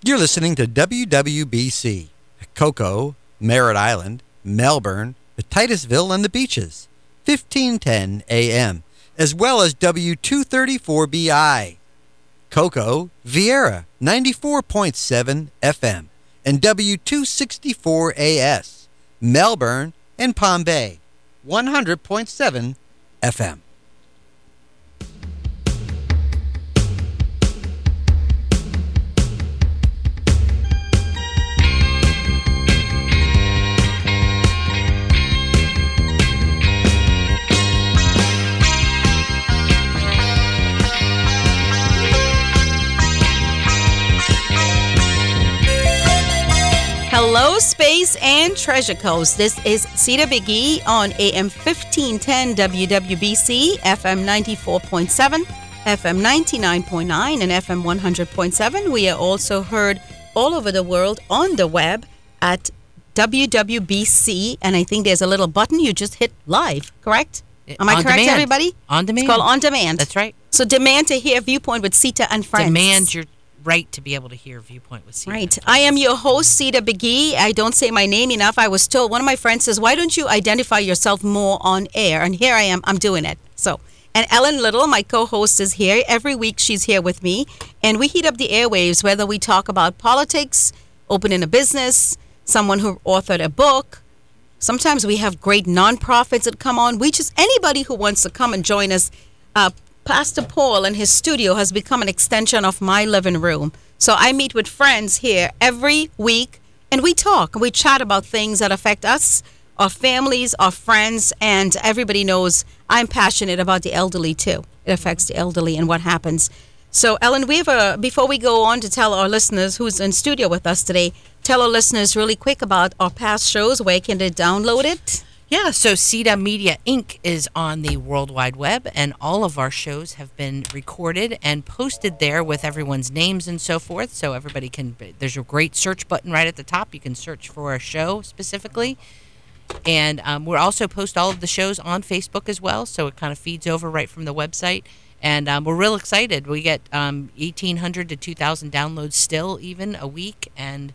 You're listening to WWBC, Cocoa, Merritt Island, Melbourne, Titusville, and the Beaches, 1510 AM, as well as W234BI, Cocoa, Vieira, 94.7 FM, and W264AS, Melbourne and Palm Bay, 100.7 FM. Hello, Space and Treasure Coast. This is Cedar Big E on AM 1510 WWBC, FM 94.7, FM 99.9, and FM 100.7. We are also heard all over the world on the web at WWBC, and I think there's a little button you just hit live, correct? Am I correct, demand. everybody? On demand. It's called On Demand. That's right. So demand to hear Viewpoint with Sita and Friends. Demand your right to be able to hear Viewpoint with Cedar. Right. I am your host, Cedar Begee. I don't say my name enough. I was told, one of my friends says, why don't you identify yourself more on air? And here I am. I'm doing it. So, and Ellen Little, my co-host, is here. Every week she's here with me. And we heat up the airwaves, whether we talk about politics, opening a business, someone who authored a book. Sometimes we have great nonprofits that come on. Anybody who wants to come and join us, Pastor Paul and his studio has become an extension of my living room. So I meet with friends here every week, and we talk. We chat about things that affect us, our families, our friends, and everybody knows I'm passionate about the elderly, too. It affects the elderly and what happens. So, Ellen, before we go on to tell our listeners who's in studio with us today, tell our listeners really quick about our past shows. Where can they download it? Yeah, so CEDA Media Inc. is on the World Wide Web, and all of our shows have been recorded and posted there with everyone's names and so forth, so everybody can, there's a great search button right at the top. You can search for a show specifically, and we'll also post all of the shows on Facebook as well, so it kind of feeds over right from the website, and we're real excited. We get 1,800 to 2,000 downloads still even a week, and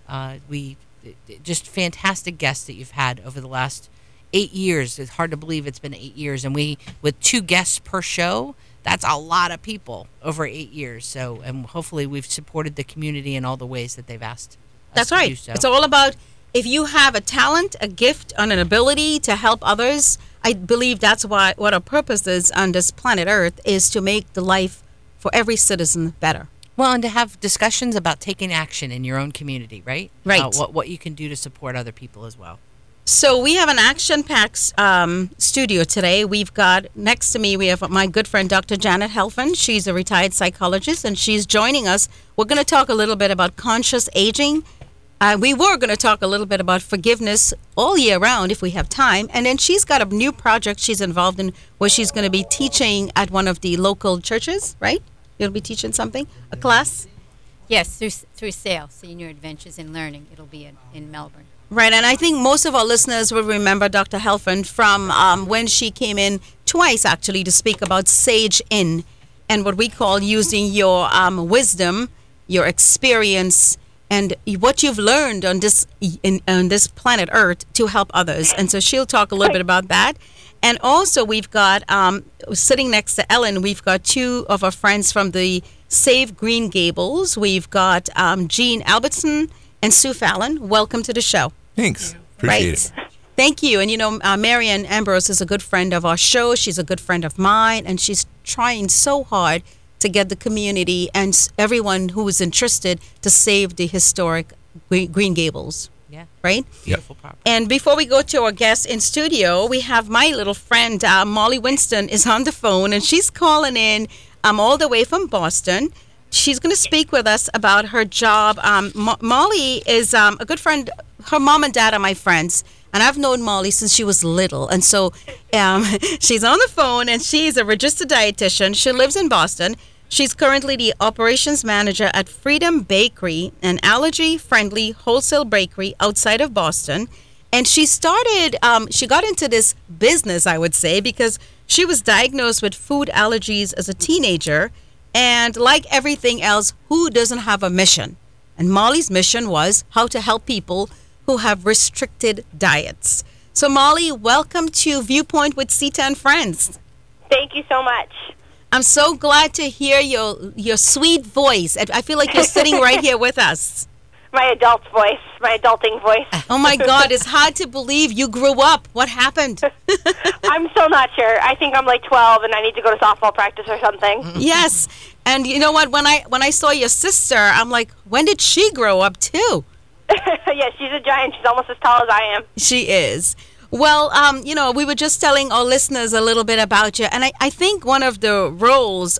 just fantastic guests that you've had over the last 8 years. It's hard to believe it's been 8 years. And with 2 guests per show, that's a lot of people over 8 years. So, and hopefully we've supported the community in all the ways that they've asked us That's to right. do so. It's all about if you have a talent, a gift, and an ability to help others. I believe that's what our purpose is on this planet Earth, is to make the life for every citizen better. Well, and to have discussions about taking action in your own community, right? Right. What you can do to support other people as well. So we have an action-packed studio today. We've got, next to me, we have my good friend, Dr. Janet Helfand. She's a retired psychologist, and she's joining us. We're going to talk a little bit about conscious aging. We were going to talk a little bit about forgiveness all year round if we have time. And then she's got a new project she's involved in where she's going to be teaching at one of the local churches, right? You'll be teaching something, a class? Yes, through SAIL, Senior Adventures in Learning. It'll be in Melbourne. Right, and I think most of our listeners will remember Dr. Helfand from when she came in twice, actually, to speak about Sage In and what we call using your wisdom, your experience, and what you've learned on this planet Earth to help others. And so she'll talk a little bit about that. And also we've got, sitting next to Ellen, we've got 2 of our friends from the Save Green Gables. We've got Jean Albertson and Sue Fallon. Welcome to the show. Thanks. Appreciate it. Thank you. And, Marianne Ambrose is a good friend of our show. She's a good friend of mine, and she's trying so hard to get the community and everyone who is interested to save the historic Green Gables. Yeah. Right? Beautiful property. And before we go to our guest in studio, we have my little friend, Molly Winston, is on the phone, and she's calling in all the way from Boston. She's going to speak with us about her job. Molly is a good friend. Her mom and dad are my friends, and I've known Molly since she was little. And so she's on the phone, and she's a registered dietitian. She lives in Boston. She's currently the operations manager at Freedom Bakery, an allergy-friendly wholesale bakery outside of Boston. And she got into this business, I would say, because she was diagnosed with food allergies as a teenager. And like everything else, who doesn't have a mission? And Molly's mission was how to help people who have restricted diets. So Molly, welcome to Viewpoint with Sita and Friends. Thank you so much. I'm so glad to hear your sweet voice. I feel like you're sitting right here with us. My adult voice, my adulting voice. Oh my God, it's hard to believe you grew up. What happened? I'm still not sure. I think I'm like 12 and I need to go to softball practice or something. Yes. And you know what? When I saw your sister, I'm like, when did she grow up too? Yeah, she's a giant. She's almost as tall as I am. She is. Well, we were just telling our listeners a little bit about you. And I think one of the roles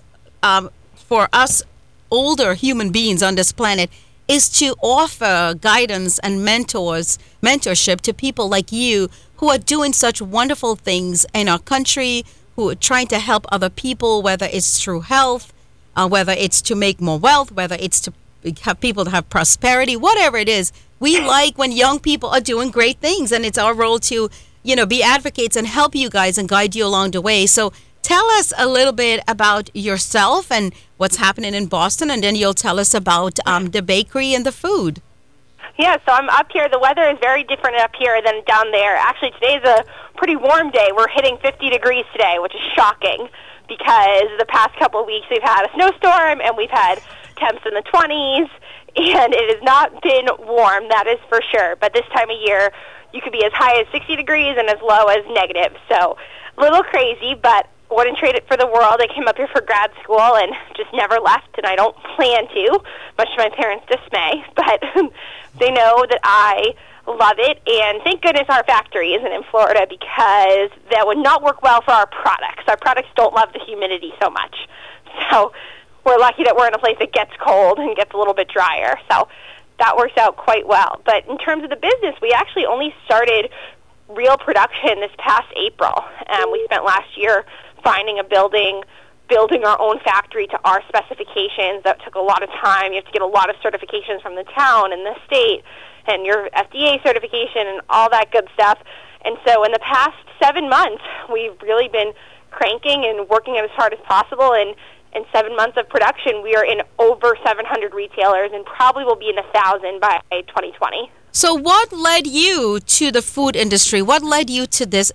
for us older human beings on this planet is to offer guidance and mentorship to people like you who are doing such wonderful things in our country, who are trying to help other people, whether it's through health, whether it's to make more wealth, whether it's to have people to have prosperity, whatever it is. We like when young people are doing great things, and it's our role to, be advocates and help you guys and guide you along the way. So tell us a little bit about yourself and what's happening in Boston, and then you'll tell us about the bakery and the food. Yeah, so I'm up here. The weather is very different up here than down there. Actually, today's a pretty warm day. We're hitting 50 degrees today, which is shocking because the past couple of weeks we've had a snowstorm and we've had temps in the 20s, and it has not been warm, that is for sure. But this time of year, you could be as high as 60 degrees and as low as negative. So a little crazy, but wouldn't trade it for the world. I came up here for grad school and just never left, and I don't plan to, much to my parents' dismay. But they know that I love it, and thank goodness our factory isn't in Florida because that would not work well for our products. Our products don't love the humidity so much. So we're lucky that we're in a place that gets cold and gets a little bit drier. So that works out quite well. But in terms of the business, we actually only started real production this past April. We spent last year finding a building, building our own factory to our specifications. That took a lot of time. You have to get a lot of certifications from the town and the state and your FDA certification and all that good stuff. And so in the past 7 months, we've really been cranking and working as hard as possible. And in 7 months of production, we are in over 700 retailers and probably will be in 1,000 by 2020. So what led you to the food industry? What led you to this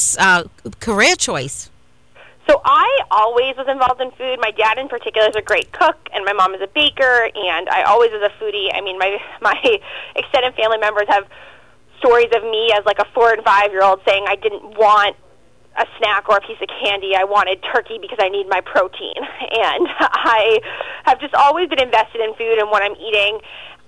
career choice? So I always was involved in food. My dad in particular is a great cook, and my mom is a baker, and I always was a foodie. I mean, my extended family members have stories of me as like a 4 and 5-year-old saying I didn't want a snack or a piece of candy. I wanted turkey because I need my protein. And I have just always been invested in food and what I'm eating.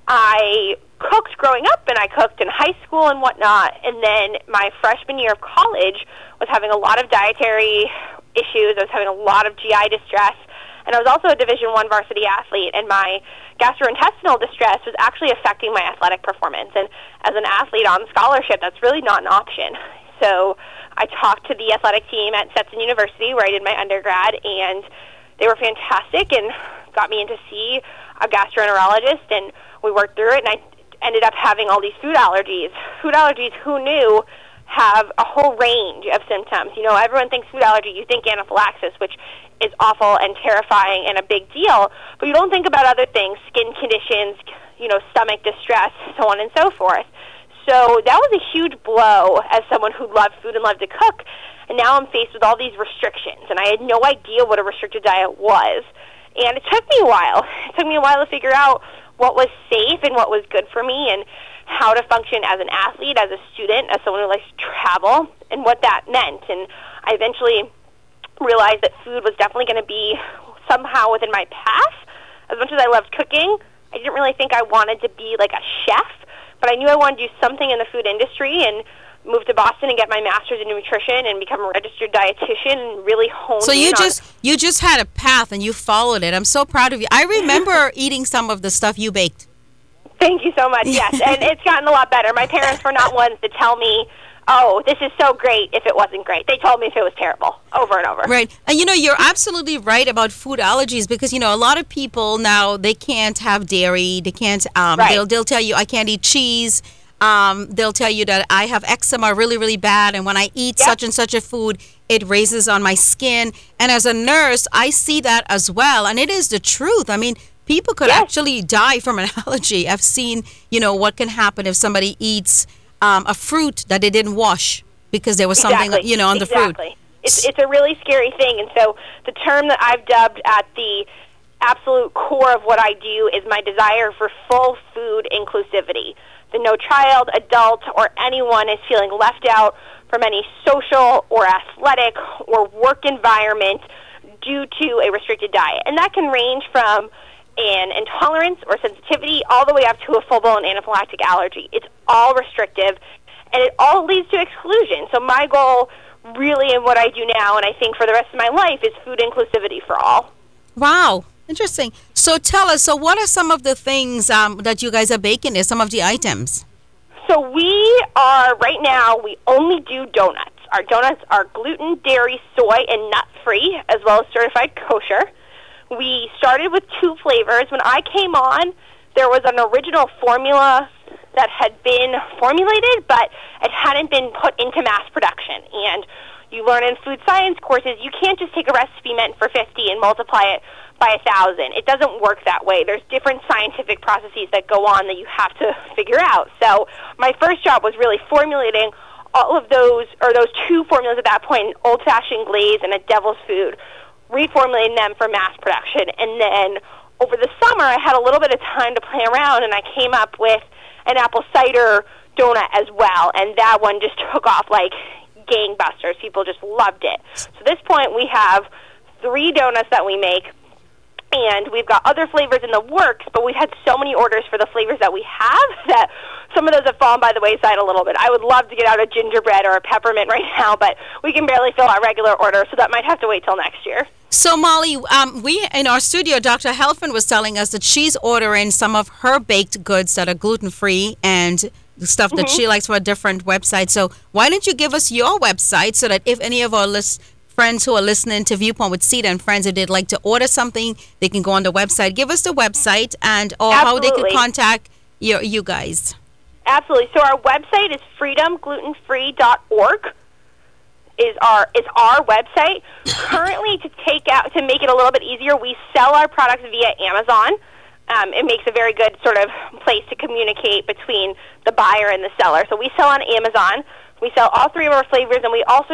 I cooked growing up, and I cooked in high school and whatnot. And then my freshman year of college was having a lot of dietary issues. I was having a lot of GI distress. And I was also a Division I varsity athlete, and my gastrointestinal distress was actually affecting my athletic performance. And as an athlete on scholarship, that's really not an option. So I talked to the athletic team at Stetson University, where I did my undergrad, and they were fantastic and got me in to see a gastroenterologist, and we worked through it, and I ended up having all these food allergies. Food allergies, who knew, have a whole range of symptoms. You know, everyone thinks food allergy, you think anaphylaxis, which is awful and terrifying and a big deal, but you don't think about other things, skin conditions, stomach distress, so on and so forth. So that was a huge blow as someone who loved food and loved to cook, and now I'm faced with all these restrictions, and I had no idea what a restricted diet was. And it took me a while. It took me a while to figure out what was safe and what was good for me and how to function as an athlete, as a student, as someone who likes to travel, and what that meant. And I eventually realized that food was definitely going to be somehow within my path. As much as I loved cooking, I didn't really think I wanted to be like a chef, but I knew I wanted to do something in the food industry and move to Boston and get my master's in nutrition and become a registered dietitian and really hone So in you just had a path and you followed it. I'm so proud of you. I remember eating some of the stuff you baked. Thank you so much, yes. And it's gotten a lot better. My parents were not ones to tell me, oh, this is so great if it wasn't great. They told me if it was terrible over and over. Right. And, you're absolutely right about food allergies because, a lot of people now, they can't have dairy. They can't, right. They'll tell you, I can't eat cheese. They'll tell you that I have eczema really, really bad. And when I eat such and such a food, it raises on my skin. And as a nurse, I see that as well. And it is the truth. I mean, people could Yes. actually die from an allergy. I've seen, what can happen if somebody eats a fruit that they didn't wash because there was something, on the fruit. Exactly. It's a really scary thing. And so the term that I've dubbed at the absolute core of what I do is my desire for full food inclusivity. That no child, adult, or anyone is feeling left out from any social or athletic or work environment due to a restricted diet. And that can range from an intolerance or sensitivity all the way up to a full-blown anaphylactic allergy. It's all restrictive, and it all leads to exclusion. So my goal really in what I do now, and I think for the rest of my life, is food inclusivity for all. Wow. Interesting. So tell us, what are some of the things that you guys are baking there, some of the items? So right now, we only do donuts. Our donuts are gluten, dairy, soy, and nut-free, as well as certified kosher. We started with 2 flavors. When I came on, there was an original formula that had been formulated, but it hadn't been put into mass production. And you learn in food science courses, you can't just take a recipe meant for 50 and multiply it by 1,000. It doesn't work that way. There's different scientific processes that go on that you have to figure out. So my first job was really formulating all of those 2 formulas at that point, an old-fashioned glaze and a devil's food, reformulating them for mass production. And then over the summer, I had a little bit of time to play around, and I came up with an apple cider donut as well, and that one just took off like gangbusters. People just loved it. So at this point, we have 3 donuts that we make, and we've got other flavors in the works, but we've had so many orders for the flavors that we have that some of those have fallen by the wayside a little bit. I would love to get out a gingerbread or a peppermint right now, but we can barely fill our regular order, so that might have to wait till next year. So, Molly, we in our studio, Dr. Helfand was telling us that she's ordering some of her baked goods that are gluten-free and stuff that she likes from a different website. So why don't you give us your website so that if any of our friends who are listening to Viewpoint with Sita and friends, if they'd like to order something, they can go on the website. Give us the website or how they can contact you guys. Absolutely. So our website is freedomglutenfree.org. Is our website. Currently, to make it a little bit easier, we sell our products via Amazon. It makes a very good sort of place to communicate between the buyer and the seller. So we sell on Amazon. We sell all 3 of our flavors, and we also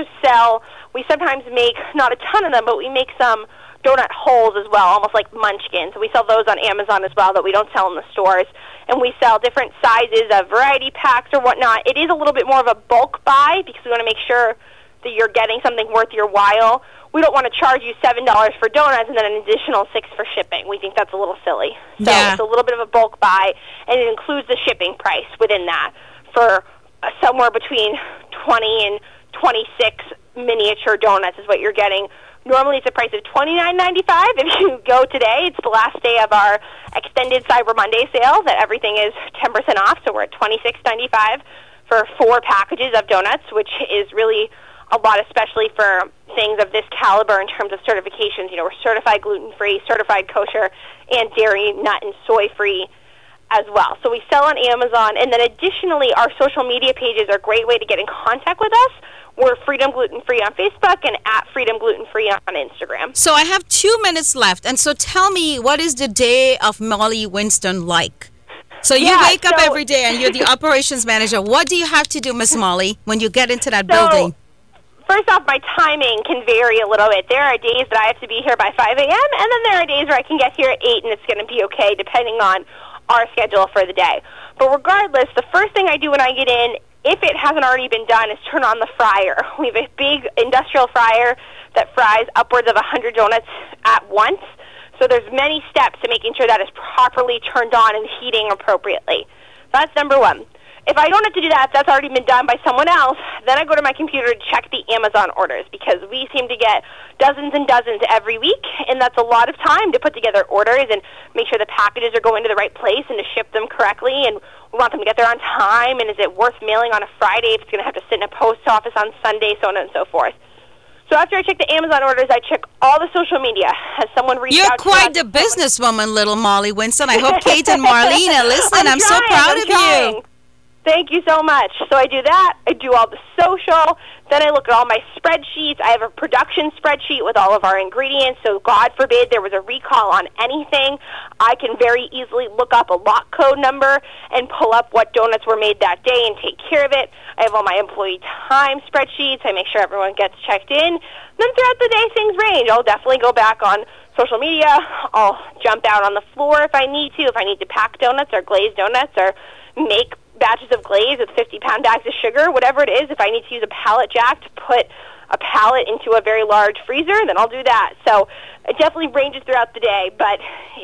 we sometimes make, not a ton of them, but we make some donut holes as well, almost like munchkins. So we sell those on Amazon as well that we don't sell in the stores. And we sell different sizes of variety packs or whatnot. It is a little bit more of a bulk buy because we want to make sure that you're getting something worth your while. We don't want to charge you $7 for donuts and then an additional $6 for shipping. We think that's a little silly. So it's a little bit of a bulk buy, and it includes the shipping price within that for somewhere between 20 and 26 miniature donuts is what you're getting. Normally it's a price of $29.95. If you go today, it's the last day of our extended Cyber Monday sale that everything is 10% off, so we're at $26.95 for 4 packages of donuts, which is really a lot, especially for things of this caliber in terms of certifications. We're certified gluten-free, certified kosher, and dairy, nut, and soy-free as well. So we sell on Amazon, and then additionally, our social media pages are a great way to get in contact with us. We're Freedom Gluten Free on Facebook and at Freedom Gluten Free on Instagram. So I have 2 minutes left, and so tell me, what is the day of Molly Winston like? So you wake up every day, and you're the operations manager. What do you have to do, Miss Molly, when you get into that building? First off, my timing can vary a little bit. There are days that I have to be here by 5 a.m., and then there are days where I can get here at 8, and it's going to be okay, depending on our schedule for the day. But regardless, the first thing I do when I get in, if it hasn't already been done, is turn on the fryer. We have a big industrial fryer that fries upwards of 100 donuts at once. So there's many steps to making sure that is properly turned on and heating appropriately. That's number one. If I don't have to do that, if that's already been done by someone else, then I go to my computer to check the Amazon orders, because we seem to get dozens and dozens every week, and that's a lot of time to put together orders and make sure the packages are going to the right place and to ship them correctly, and we want them to get there on time, and is it worth mailing on a Friday if it's going to have to sit in a post office on Sunday, so on and so forth. So after I check the Amazon orders, I check all the social media. Has someone reached out to us? You're quite the businesswoman, little Molly Winston. I hope Kate and Marlene are listening. I'm so proud of you. Thank you so much. So I do that. I do all the social. Then I look at all my spreadsheets. I have a production spreadsheet with all of our ingredients, so God forbid there was a recall on anything, I can very easily look up a lot code number and pull up what donuts were made that day and take care of it. I have all my employee time spreadsheets. I make sure everyone gets checked in. Then throughout the day, things range. I'll definitely go back on social media. I'll jump out on the floor if I need to. If I need to pack donuts or glaze donuts or make batches of glaze with 50-pound bags of sugar, whatever it is, if I need to use a pallet jack to put a pallet into a very large freezer, then I'll do that. So it definitely ranges throughout the day, but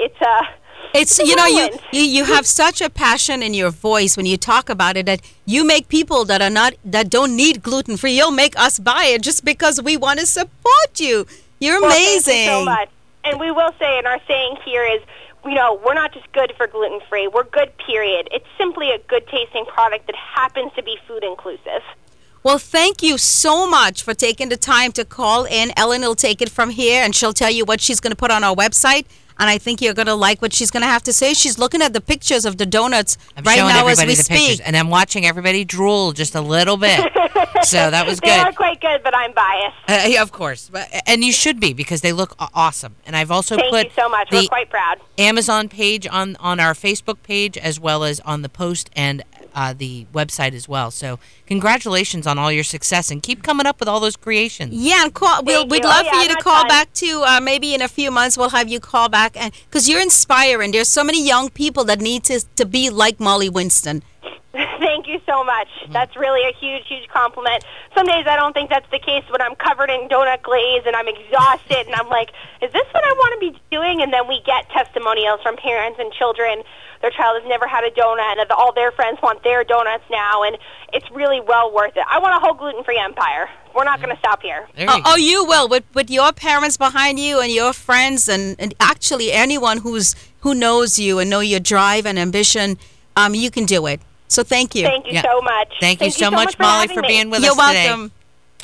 it's you know, you have such a passion in your voice when you talk about it that you make people that don't need gluten free. You'll make us buy it just because we want to support you. You're amazing. Thank you so much. And we will say, and our saying here is, you know, we're not just good for gluten free. We're good, period. It's simply a good tasting product that happens to be food inclusive. Well, thank you so much for taking the time to call in. Ellen will take it from here, and she'll tell you what she's going to put on our website. And I think you're going to like what she's going to have to say. She's looking at the pictures of the donuts right now as we speak. Pictures, and I'm watching everybody drool just a little bit. So that was good. They are quite good, but I'm biased. Yeah, of course. And you should be, because they look awesome. And I've also put Thank you so much. We're quite proud. Amazon page on our Facebook page, as well as on the post and the website as well. So congratulations on all your success, and keep coming up with all those creations. Yeah, and we'd love for you to call back too. Maybe in a few months we'll have you call back, and because you're inspiring. There's so many young people that need to be like Molly Winston. Thank you so much. That's really a huge, huge compliment. Some days I don't think that's the case when I'm covered in donut glaze and I'm exhausted and I'm like, is this what I want to be doing? And then we get testimonials from parents and children. Their child has never had a donut and all their friends want their donuts now, and it's really well worth it. I want a whole gluten-free empire. We're not going to stop here. Oh, you will. With your parents behind you and your friends and actually anyone who knows you and know your drive and ambition, you can do it. So thank you. Thank you so much. Thank you so much, Molly, for being with us today. You're welcome.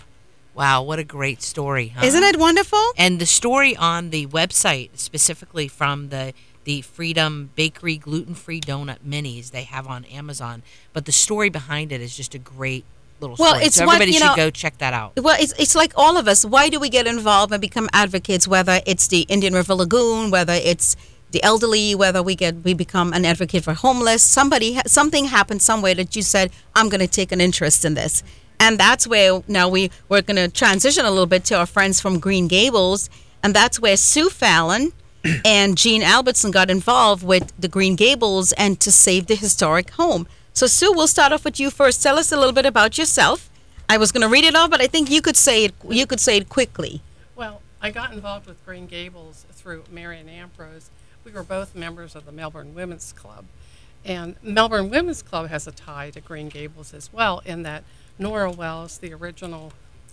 Wow, what a great story, huh? Isn't it wonderful? And the story on the website, specifically from the Freedom Bakery gluten-free donut minis they have on Amazon, but the story behind it is just a great little story. It's so everybody should go check that out. Well, it's like all of us. Why do we get involved and become advocates, whether it's the Indian River Lagoon, whether it's the elderly, whether we become an advocate for homeless? Something happened somewhere that you said, I'm going to take an interest in this. And that's where now we're going to transition a little bit to our friends from Green Gables. And that's where Sue Fallon and Jean Albertson got involved with the Green Gables and to save the historic home. So Sue, we'll start off with you first. Tell us a little bit about yourself. I was going to read it all, but I think you could say it. You could say it quickly. Well, I got involved with Green Gables through Marion Ambrose. We were both members of the Melbourne Women's Club. And Melbourne Women's Club has a tie to Green Gables as well, in that Nora Wells, the original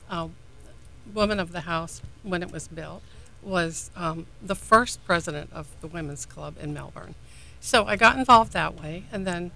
woman of the house when it was built, was the first president of the Women's Club in Melbourne. So I got involved that way, and then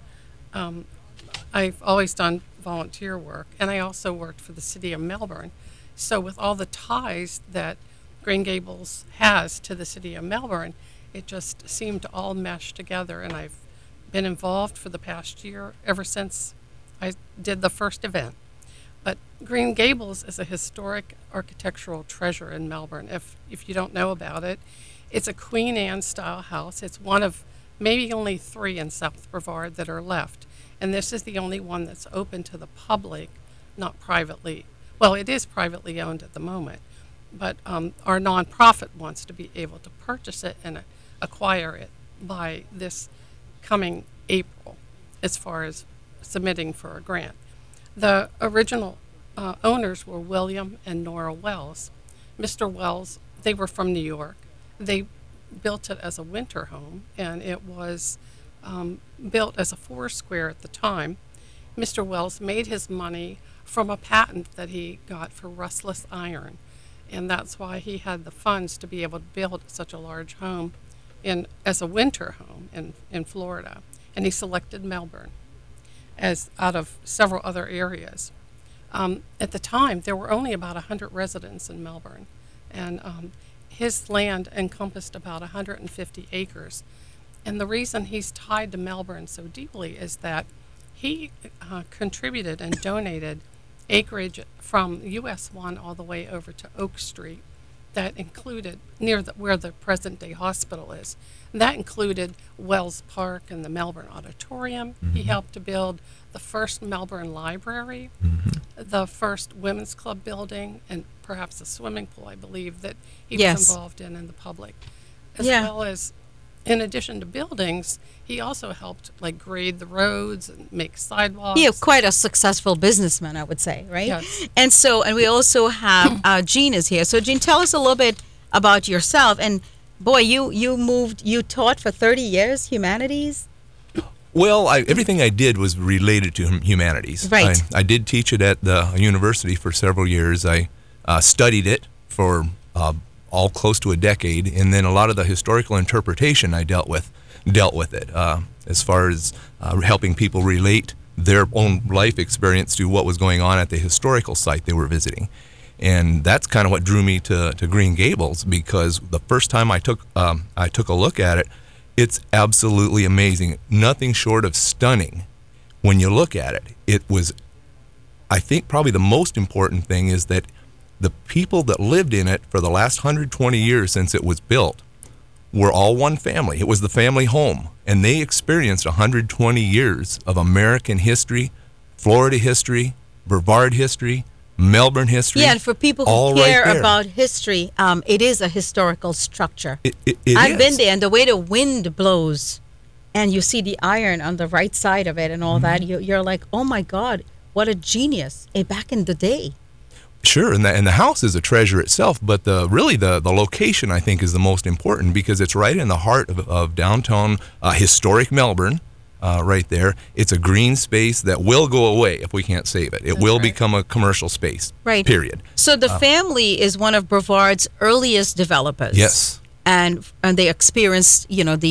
I've always done volunteer work, and I also worked for the city of Melbourne. So with all the ties that Green Gables has to the city of Melbourne, it just seemed to all mesh together, and I've been involved for the past year, ever since I did the first event. But Green Gables is a historic architectural treasure in Melbourne. If you don't know about it, it's a Queen Anne style house. It's one of maybe only 3 in South Brevard that are left. And this is the only one that's open to the public, not privately. Well, it is privately owned at the moment, but our nonprofit wants to be able to purchase it and acquire it by this coming April, as far as submitting for a grant. The original owners were William and Nora Wells. Mr. Wells, they were from New York. They built it as a winter home, and it was built as a 4-square at the time. Mr. Wells made his money from a patent that he got for rustless iron, and that's why he had the funds to be able to build such a large home as a winter home in Florida. And he selected Melbourne as out of several other areas. At the time, there were only about 100 residents in Melbourne, and his land encompassed about 150 acres. And the reason he's tied to Melbourne so deeply is that he contributed and donated acreage from US 1 all the way over to Oak Street that included near where the present-day hospital is. And that included Wells Park and the Melbourne Auditorium. He helped to build the first Melbourne Library, the first Women's Club building, and perhaps a swimming pool, I believe, that he was involved in the public. As well as, in addition to buildings, he also helped grade the roads and make sidewalks. Yeah, quite a successful businessman, I would say, right? Yes. And we also have Jean is here. So Jean, tell us a little bit about yourself. And boy, you taught for 30 years humanities. Well, everything I did was related to humanities. Right. I did teach it at the university for several years. I studied it for all close to a decade, and then a lot of the historical interpretation I dealt with it as far as helping people relate their own life experience to what was going on at the historical site they were visiting. And that's kind of what drew me to Green Gables, because the first time I took a look at it, it's absolutely amazing. Nothing short of stunning when you look at it. It was, I think probably the most important thing is that the people that lived in it for the last 120 years since it was built were all one family. It was the family home, and they experienced 120 years of American history, Florida history, Brevard history, Melbourne history. Yeah, and for people who care about history, it is a historical structure. I've been there, and the way the wind blows, and you see the iron on the right side of it and all that, you're like, oh my God, what a genius back in the day. Sure, and the house is a treasure itself, but the location, I think, is the most important, because it's right in the heart of downtown historic Melbourne, right there. It's a green space that will go away if we can't save it. It will become a commercial space, period. So the family is one of Brevard's earliest developers. Yes. And they experienced,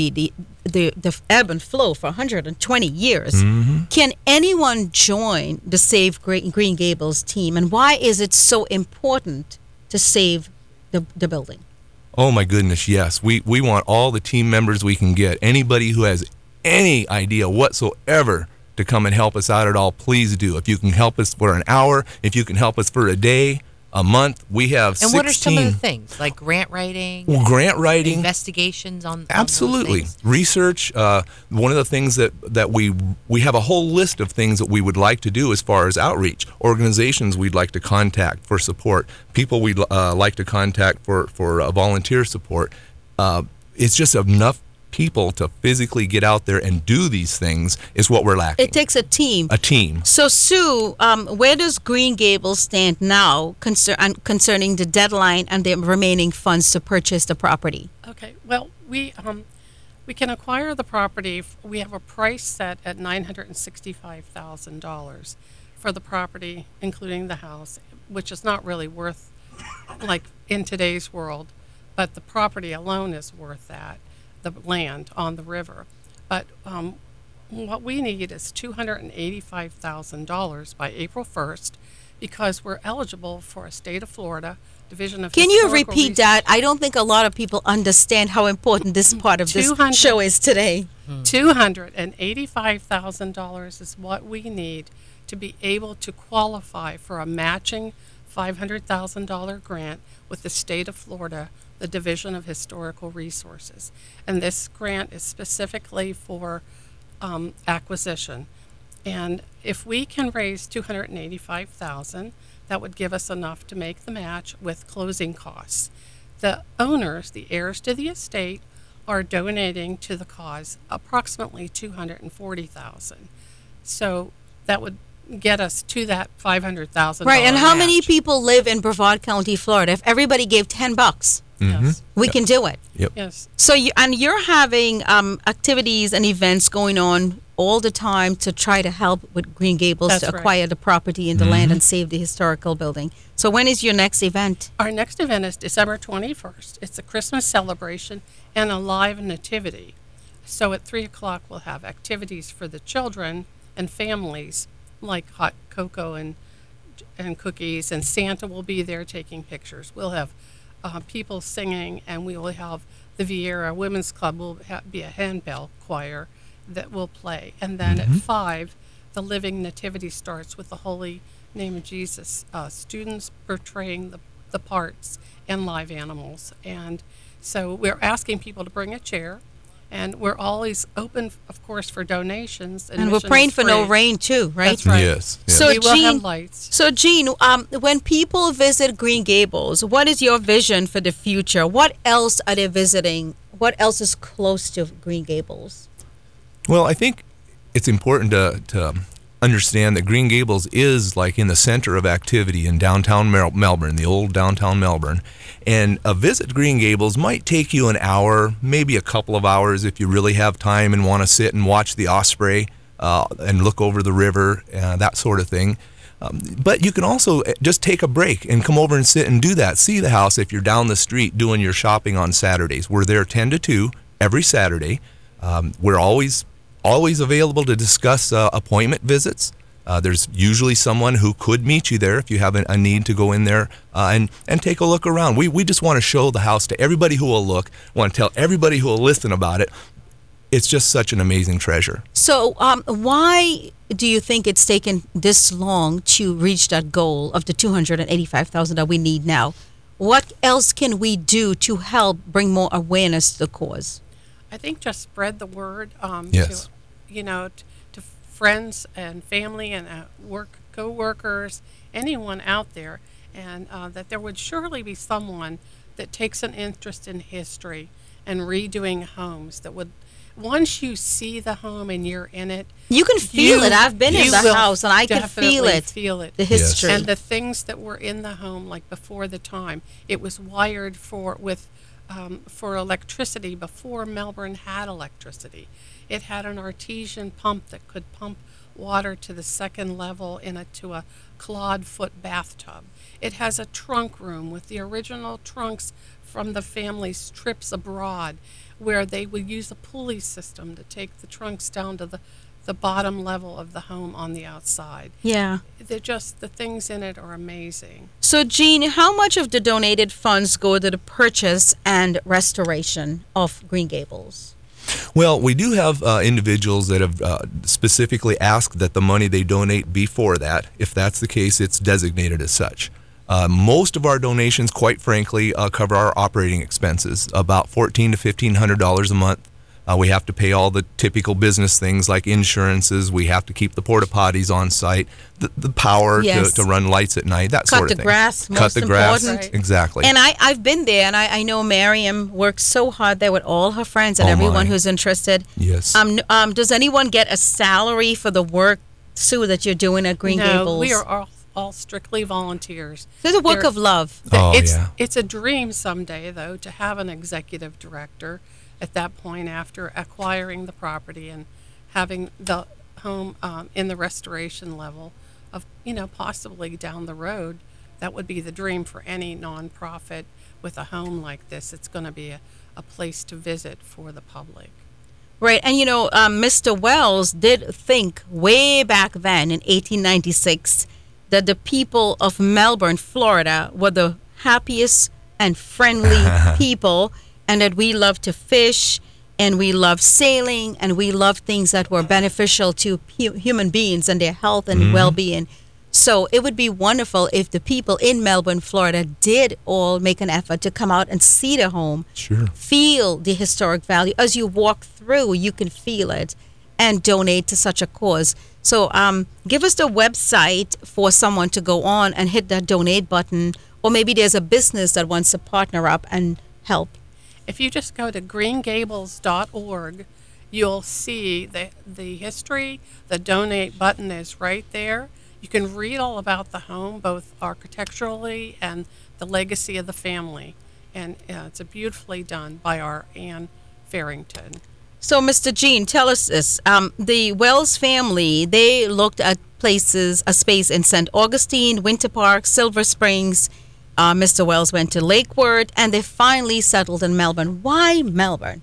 the ebb and flow for 120 years. Can anyone join the Save Green Gables team, and why is it so important to save the building? Oh my goodness, yes. We want all the team members we can get. Anybody who has any idea whatsoever to come and help us out at all, please do. If you can help us for an hour, if you can help us for a day, a month, we have 16. And what are some of the things, like grant writing? Well, grant writing. Investigations on absolutely. On those things? Research. One of the things that we have a whole list of things that we would like to do as far as outreach. Organizations we'd like to contact for support. People we'd like to contact for volunteer support. It's just enough people to physically get out there and do these things is what we're lacking. It takes a team. A team. So, Sue, where does Green Gables stand now concerning the deadline and the remaining funds to purchase the property? Okay. Well, we can acquire the property. We have a price set at $965,000 for the property, including the house, which is not really worth, like in today's world, but the property alone is worth that. The land on the river. But what we need is $285,000 by April 1st, because we're eligible for a state of Florida Division of Can you Historical repeat that? I don't think a lot of people understand how important this part of this show is today. $285,000 is what we need to be able to qualify for a matching $500,000 grant with the state of Florida, the Division of Historical Resources. And this grant is specifically for acquisition. And if we can raise $285,000, that would give us enough to make the match with closing costs. The owners, the heirs to the estate, are donating to the cause approximately $240,000. So that would get us to that $500,000. Right, and how match. many people live in Brevard County, Florida? If everybody gave $10, Yes. we can do it. Yep. Yes. So you're having activities and events going on all the time to try to help with Green Gables That's to right. acquire the property and the land and save the historical building. So when is your next event? Our next event is December 21st. It's a Christmas celebration and a live nativity. So at 3 o'clock, we'll have activities for the children and families, like hot cocoa and cookies, and Santa will be there taking pictures. We'll have people singing, and we will have the Vieira Women's Club will be a handbell choir that will play. And then at 5, the Living Nativity starts with the Holy name of Jesus, students portraying the parts and live animals. And so we're asking people to bring a chair. And we're always open, of course, for donations. And we're admission praying is for no free. rain too, right? That's right. Yes. yes. So We will have Jean, lights. so Jean, when people visit Green Gables, what is your vision for the future? What else are they visiting? What else is close to Green Gables? Well, I think it's important to understand that Green Gables is like in the center of activity in downtown Melbourne, the old downtown Melbourne. And a visit to Green Gables might take you an hour, maybe a couple of hours if you really have time and want to sit and watch the osprey and look over the river, that sort of thing. But you can also just take a break and come over and sit and do that. See the house if you're down the street doing your shopping on Saturdays. We're there 10 to 2 every Saturday. We're always available to discuss appointment visits. There's usually someone who could meet you there if you have a need to go in there and take a look around. We just want to show the house to everybody who will look, want to tell everybody who will listen about it. It's just such an amazing treasure. So why do you think it's taken this long to reach that goal of the $285,000 that we need now? What else can we do to help bring more awareness to the cause? I think just spread the word Yes. to friends and family and co-workers, anyone out there, and that there would surely be someone that takes an interest in history and redoing homes that would, once you see the home and you're in it, You can feel it. I've been in you the will house and I can feel definitely it. feel it. The Yes. history. And the things that were in the home, like before the time, it was wired for electricity before Melbourne had electricity. It had an artesian pump that could pump water to the second level to a clawed foot bathtub. It has a trunk room with the original trunks from the family's trips abroad, where they would use a pulley system to take the trunks down to the bottom level of the home on the outside. Yeah. The things in it are amazing. So, Jean, how much of the donated funds go to the purchase and restoration of Green Gables? Well, we do have individuals that have specifically asked that the money they donate be for that. If that's the case, it's designated as such. Most of our donations, quite frankly, cover our operating expenses, about $1,400 to $1,500 a month. We have to pay all the typical business things like insurances. We have to keep the porta potties on site, the power Yes. to run lights at night, that Cut sort the of thing. grass, Cut most the grass, important. exactly. And I've been there, and I know Miriam works so hard there with all her friends and Oh, everyone my. who's interested. Yes. Does anyone get a salary for the work, Sue, that you're doing at Green No, Gables? we are all strictly volunteers. There's a work They're- of love. Oh, it's, yeah. It's a dream someday, though, to have an executive director at that point after acquiring the property and having the home in the restoration level of, possibly down the road. That would be the dream for any nonprofit with a home like this. It's going to be a place to visit for the public. Right, and Mr. Wells did think way back then in 1896 that the people of Melbourne, Florida were the happiest and friendly people, and that we love to fish and we love sailing and we love things that were beneficial to human beings and their health and well-being. So it would be wonderful if the people in Melbourne, Florida did all make an effort to come out and see the home, Sure. feel the historic value. As you walk through, you can feel it and donate to such a cause. So give us the website for someone to go on and hit that donate button, or maybe there's a business that wants to partner up and help. If you just go to greengables.org, you'll see the history. The donate button is right there. You can read all about the home, both architecturally and the legacy of the family. And it's beautifully done by our Anne Farrington. So, Mr. Jean, tell us this. The Wells family, they looked at a space in St. Augustine, Winter Park, Silver Springs. Mr. Wells went to Lakewood, and they finally settled in Melbourne. Why Melbourne?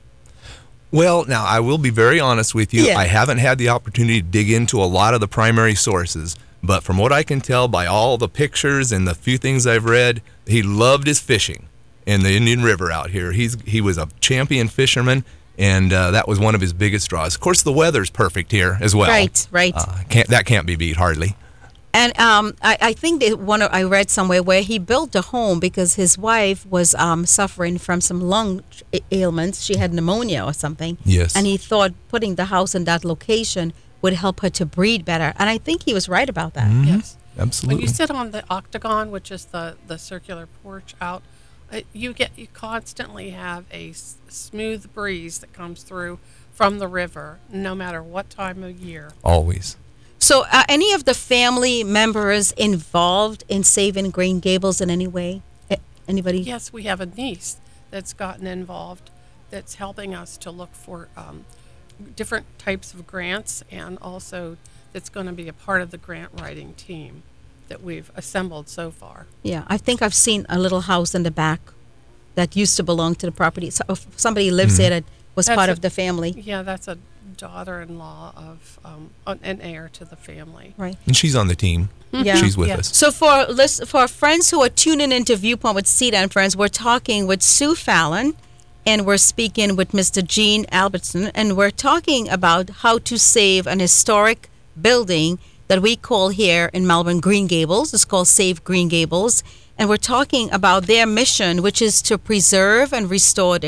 Well, now, I will be very honest with you. Yeah. I haven't had the opportunity to dig into a lot of the primary sources, but from what I can tell by all the pictures and the few things I've read, he loved his fishing in the Indian River out here. He was a champion fisherman, and that was one of his biggest draws. Of course, the weather's perfect here as well. Right. That can't be beat, hardly. And I think that I read somewhere where he built a home because his wife was suffering from some lung ailments. She had pneumonia or something. Yes. And he thought putting the house in that location would help her to breathe better. And I think he was right about that. Yes. Absolutely. When you sit on the octagon, which is the circular porch out, you constantly have a smooth breeze that comes through from the river, no matter what time of year. Always. So any of the family members involved in saving Green Gables in any way? Anybody? Yes, we have a niece that's gotten involved that's helping us to look for different types of grants, and also that's going to be a part of the grant writing team that we've assembled so far. Yeah, I think I've seen a little house in the back that used to belong to the property. So if somebody lives there that was part of the family. Yeah, that's a daughter-in-law of an heir to the family. Right. And she's on the team. Yeah. She's with Yeah. us. So for friends who are tuning into Viewpoint with Sita and Friends, we're talking with Sue Fallon, and we're speaking with Mr. Gene Albertson, and we're talking about how to save an historic building that we call here in Melbourne Green Gables. It's called Save Green Gables. And we're talking about their mission, which is to preserve and restore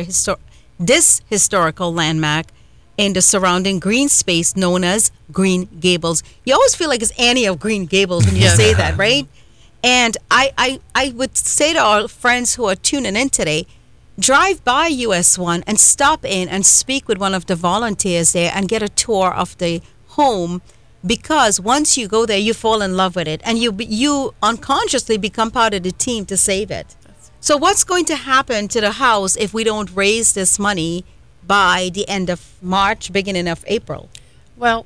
this historical landmark in the surrounding green space known as Green Gables. You always feel like it's Annie of Green Gables when you say that, right? And I would say to our friends who are tuning in today, drive by US 1 and stop in and speak with one of the volunteers there and get a tour of the home, because once you go there, you fall in love with it, and you unconsciously become part of the team to save it. So what's going to happen to the house if we don't raise this money by the end of March, beginning of April? Well,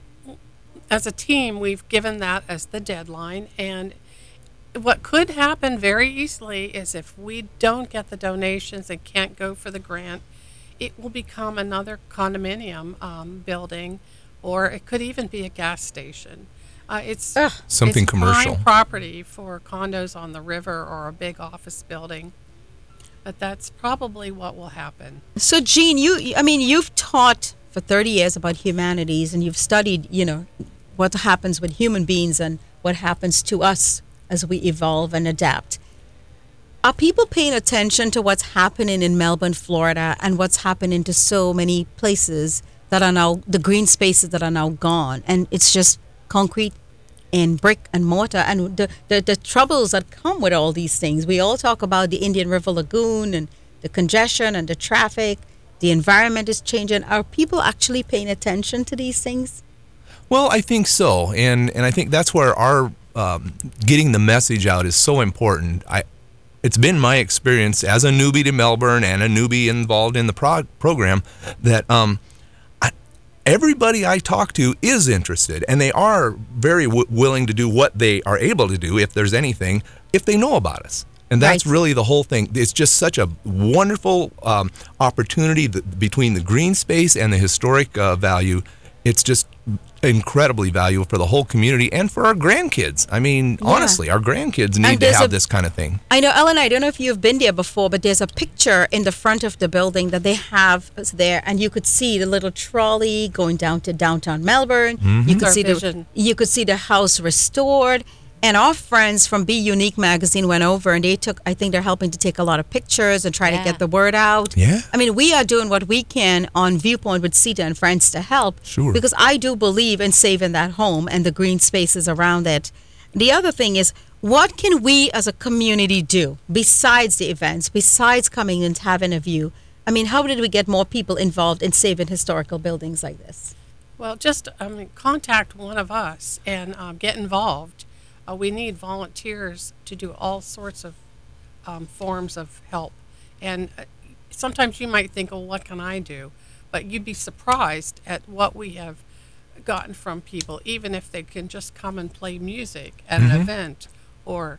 as a team, we've given that as the deadline, and what could happen very easily is if we don't get the donations and can't go for the grant, it will become another condominium building, or it could even be a gas station. It's Something it's commercial. prime property for condos on the river or a big office building. But that's probably what will happen. So Gene, you've taught for 30 years about humanities, and you've studied, what happens with human beings and what happens to us as we evolve and adapt. Are people paying attention to what's happening in Melbourne, Florida, and what's happening to so many places that are now, the green spaces that are now gone, and it's just concrete and brick and mortar, and the troubles that come with all these things? We all talk about the Indian River Lagoon and the congestion and the traffic. The environment is changing. Are people actually paying attention to these things? Well, I think so, and I think that's where our getting the message out is so important. It's been my experience as a newbie to Melbourne and a newbie involved in the program that everybody I talk to is interested, and they are very willing to do what they are able to do, if there's anything, if they know about us. And that's really the whole thing. It's just such a wonderful opportunity between the green space and the historic value. It's just incredibly valuable for the whole community and for our grandkids. I mean, honestly, our grandkids need to have this kind of thing. I know, Ellen, I don't know if you've been there before, but there's a picture in the front of the building that they have there, and you could see the little trolley going down to downtown Melbourne. You could see the house restored. And our friends from Be Unique magazine went over, and I think they're helping to take a lot of pictures and try to get the word out. Yeah. I mean, we are doing what we can on Viewpoint with Sita and Friends to help. Sure. Because I do believe in saving that home and the green spaces around it. The other thing is, what can we as a community do besides the events, besides coming and having a view? I mean, how did we get more people involved in saving historical buildings like this? Well, just contact one of us and get involved. We need volunteers to do all sorts of forms of help. And sometimes you might think, well, what can I do? But you'd be surprised at what we have gotten from people, even if they can just come and play music at an event, or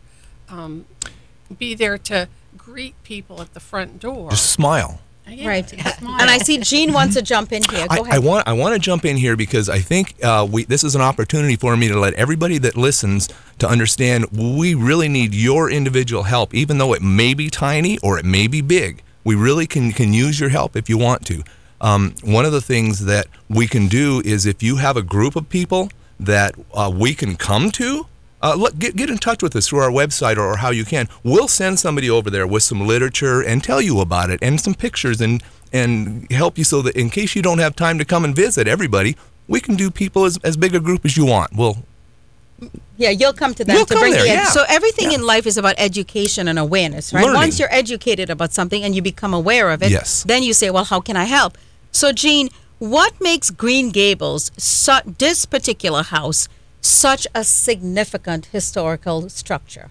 be there to greet people at the front door. Just smile. Yeah, Right. And I see Gene wants to jump in here. Go ahead. I want to jump in here because I think this is an opportunity for me to let everybody that listens to understand we really need your individual help, even though it may be tiny or it may be big. We really can use your help if you want to. One of the things that we can do is if you have a group of people that we can come to, look, get in touch with us through our website or how you can. We'll send somebody over there with some literature and tell you about it and some pictures and help you so that in case you don't have time to come and visit everybody, we can do people as big a group as you want. Yeah, you'll come to them We'll to come bring there, the yeah. So everything in life is about education and awareness, right? Learning. Once you're educated about something and you become aware of it, Yes. then you say, well, how can I help? So, Jean, what makes Green Gables, this particular house, such a significant historical structure?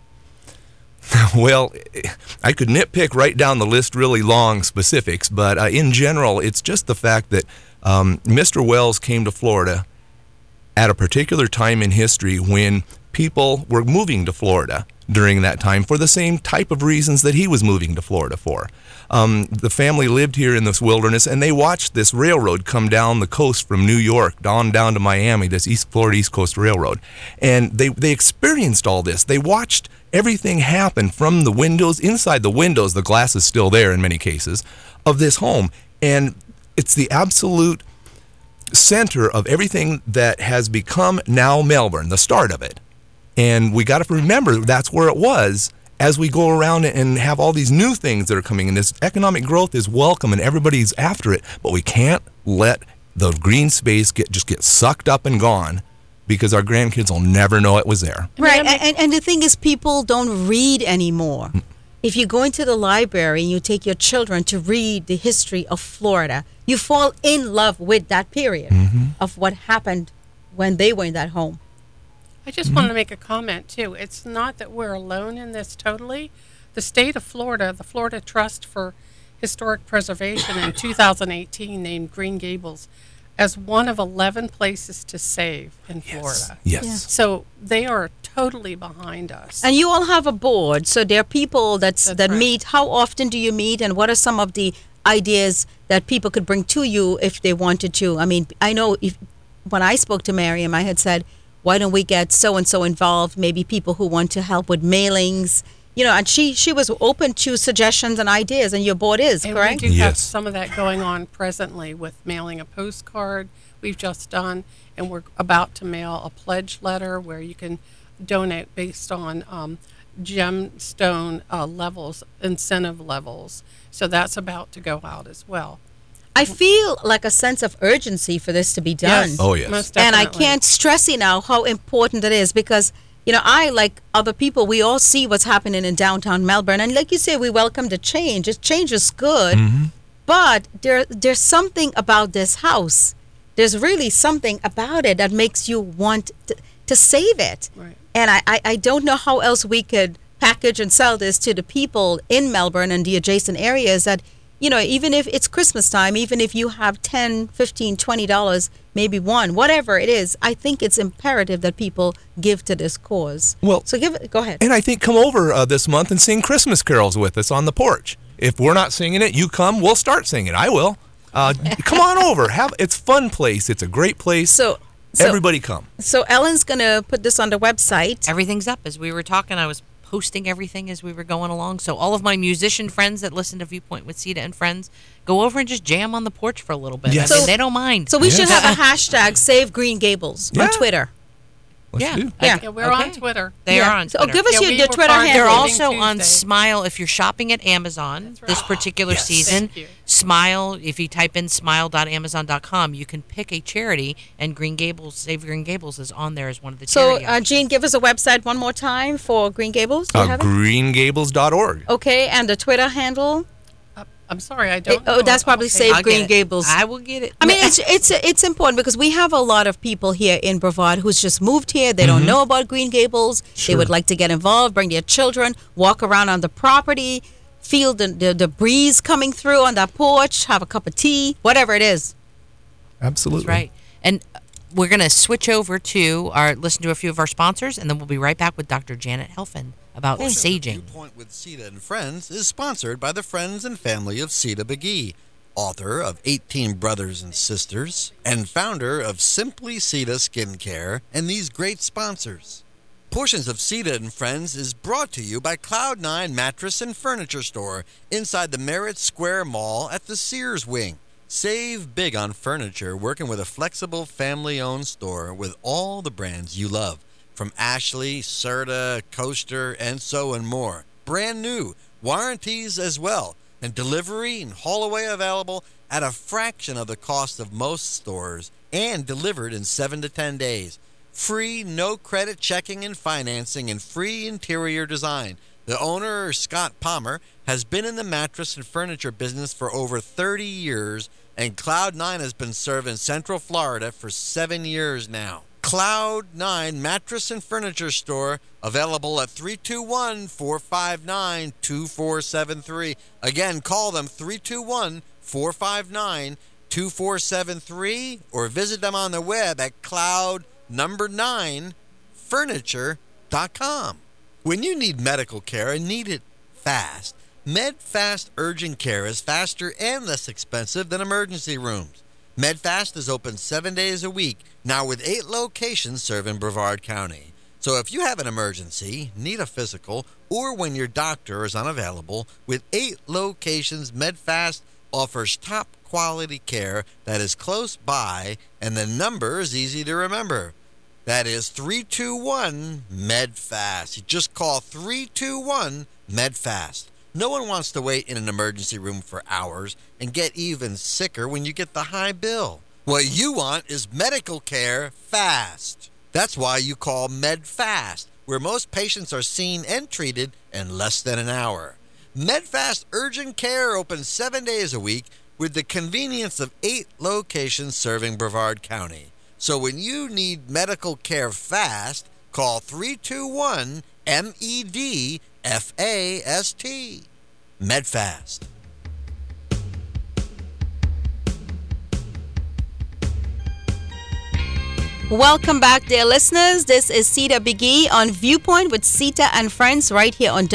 Well, I could nitpick right down the list really long specifics, but in general, it's just the fact that Mr. Wells came to Florida at a particular time in history when people were moving to Florida during that time for the same type of reasons that he was moving to Florida for. The family lived here in this wilderness, and they watched this railroad come down the coast from New York down to Miami, this East Florida East Coast Railroad. And they experienced all this. They watched everything happen from the windows, inside the windows, the glass is still there in many cases, of this home. And it's the absolute center of everything that has become now Melbourne, the start of it. And we got to remember that's where it was as we go around and have all these new things that are coming in. This economic growth is welcome and everybody's after it, but we can't let the green space get sucked up and gone because our grandkids will never know it was there. Right, and the thing is, people don't read anymore. If you go into the library and you take your children to read the history of Florida, you fall in love with that period of what happened when they were in that home. I just want to make a comment, too. It's not that we're alone in this totally. The state of Florida, the Florida Trust for Historic Preservation in 2018 named Green Gables as one of 11 places to save in Florida. Yes. Yeah. So they are totally behind us. And you all have a board, so there are people that right. meet. How often do you meet, and what are some of the ideas that people could bring to you if they wanted to? I mean, I know when I spoke to Miriam, I had said, why don't we get so-and-so involved, maybe people who want to help with mailings, and she was open to suggestions and ideas, and your board is, and correct? we do have Yes. some of that going on presently with mailing a postcard we've just done, and we're about to mail a pledge letter where you can donate based on gemstone levels, incentive levels. So that's about to go out as well. I feel like a sense of urgency for this to be done. Yes, Oh, yes. most And definitely. I can't stress enough how important it is because, I, like other people, we all see what's happening in downtown Melbourne. And like you say, we welcome the change. Change is good. But there's something about this house. There's really something about it that makes you want to save it. Right. And I don't know how else we could package and sell this to the people in Melbourne and the adjacent areas that, even if it's Christmas time, even if you have $10, $15, $20, maybe whatever it is, I think it's imperative that people give to this cause. Well, so go ahead. And I think come over this month and sing Christmas carols with us on the porch. If we're not singing it, you come, we'll start singing. I will. Come on over. It's a fun place. It's a great place. So Everybody come. So Ellen's going to put this on the website. Everything's up. As we were talking, I was posting everything as we were going along. So all of my musician friends that listen to Viewpoint with Sita and Friends, go over and just jam on the porch for a little bit. Yes. I mean, So- they don't mind. So we should have a hashtag Save Green Gables on Yeah. Twitter. Let's Yeah. do. Yeah. Yeah, we're on Twitter. They Yeah. are on So Twitter. give us Yeah, your we the were Twitter fine. handle. They're Giving also on Tuesday. Smile if you're shopping at Amazon this particular Yes. season. Thank you. Smile, if you type in smile.amazon.com, you can pick a charity, and Green Gables, Save Green Gables is on there as one of the So, charity options. Jean, give us a website one more time for Green Gables. Do you have it? greengables.org. Okay, and the Twitter handle? I'm sorry, I don't know. that's probably Okay. Save I'll get Green it. Gables. I will get it. I mean, it's important because we have a lot of people here in Brevard who's just moved here. They don't know about Green Gables. They would like to get involved, bring their children, walk around on the property, feel the breeze coming through on that porch, have a cup of tea, whatever it is. Absolutely. That's right. And we're going to switch over to listen to a few of our sponsors, and then we'll be right back with Dr. Janet Helfand about saging. Viewpoint with Sita and Friends is sponsored by the friends and family of Sita McGee, author of 18 Brothers and Sisters, and founder of Simply Sita Skincare, and these great sponsors. Portions of Sita and Friends is brought to you by Cloud9 Mattress and Furniture Store inside the Merritt Square Mall at the Sears Wing. Save big on furniture working with a flexible family-owned store with all the brands you love. from Ashley, Serta, Coaster, and so and more. Brand new. Warranties as well. And delivery and haul away available at a fraction of the cost of most stores and delivered in 7 to 10 days. Free, no credit checking and financing and free interior design. The owner, Scott Palmer, has been in the mattress and furniture business for over 30 years, and Cloud9 has been serving Central Florida for 7 years now. Cloud9 Mattress and Furniture Store, available at 321-459-2473. Again, call them 321-459-2473 or visit them on the web at cloud9furniture.com. When you need medical care and need it fast, MedFast Urgent Care is faster and less expensive than emergency rooms. MedFast is open 7 days a week, now with 8 locations serving Brevard County. So if you have an emergency, need a physical, or when your doctor is unavailable, with 8 locations, MedFast offers top quality care that is close by, and the number is easy to remember. That is 321-MEDFAST. You just call 321-MEDFAST. No one wants to wait in an emergency room for hours and get even sicker when you get the high bill. What you want is medical care fast. That's why you call MedFast, where most patients are seen and treated in less than an hour. MedFast Urgent Care opens 7 days a week with the convenience of 8 locations serving Brevard County. So when you need medical care fast, call 321-MEDFAST. MedFast. Welcome back, dear listeners. This is Sita Biggie on Viewpoint with Sita and Friends right here on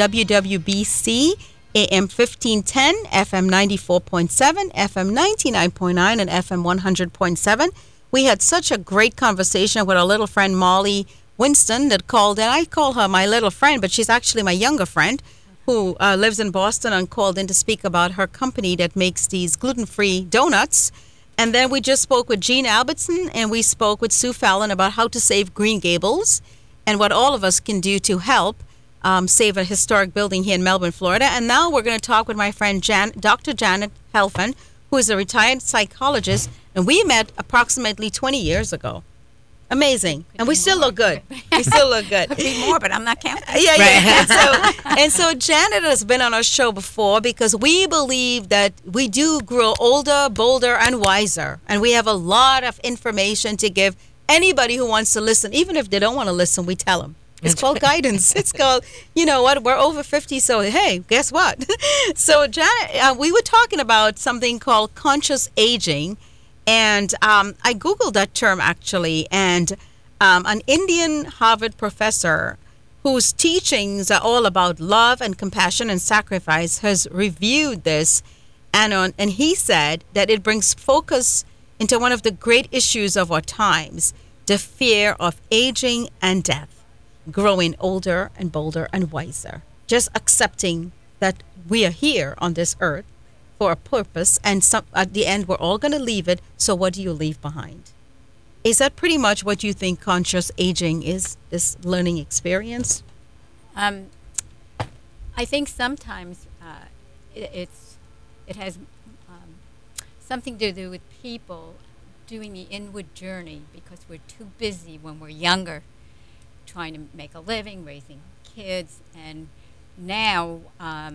WWBC, AM 1510, FM 94.7, FM 99.9, and FM 100.7. We had such a great conversation with our little friend Molly Winston that called, and I call her my little friend, but she's actually my younger friend who lives in Boston and called in to speak about her company that makes these gluten-free donuts. And then we just spoke with Jean Albertson, and we spoke with Sue Fallon about how to save Green Gables and what all of us can do to help save a historic building here in Melbourne, Florida. And now we're going to talk with my friend Dr. Janet Helfand, who is a retired psychologist, and we met approximately 20 years ago. Amazing. And we still look good. We still look good. Could be more, but I'm not counting. Yeah. And so Janet has been on our show before because we believe that we do grow older, bolder, and wiser. And we have a lot of information to give anybody who wants to listen. Even if they don't want to listen, we tell them. It's called guidance. It's called, you know what, we're over 50, so hey, guess what? So Janet, we were talking about something called conscious aging. And I Googled that term, actually, and an Indian Harvard professor whose teachings are all about love and compassion and sacrifice has reviewed this, and he said that it brings focus into one of the great issues of our times, the fear of aging and death, growing older and bolder and wiser, just accepting that we are here on this earth for a purpose, and at the end we're all going to leave it. So what do you leave behind? Is that pretty much what you think conscious aging is, this learning experience? I think sometimes it has something to do with people doing the inward journey because we're too busy when we're younger trying to make a living, raising kids, and now